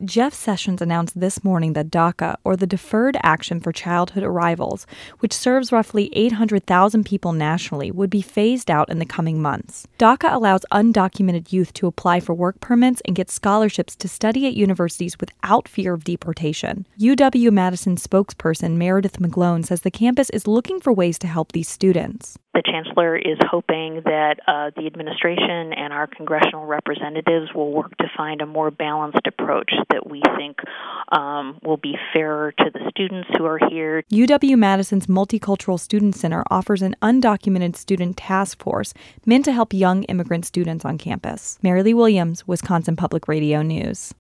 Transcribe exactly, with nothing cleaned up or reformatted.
Jeff Sessions announced this morning that DACA, or the Deferred Action for Childhood Arrivals, which serves roughly eight hundred thousand people nationally, would be phased out in the coming months. DACA allows undocumented youth to apply for work permits and get scholarships to study at universities without fear of deportation. U W-Madison spokesperson Meredith McGlone says the campus is looking for ways to help these students. The chancellor is hoping that uh, the administration and our congressional representatives will work to find a more balanced approach that we think um, will be fairer to the students who are here. U W-Madison's Multicultural Student Center offers an undocumented student task force meant to help young immigrant students on campus. Mary Lee Williams, Wisconsin Public Radio News.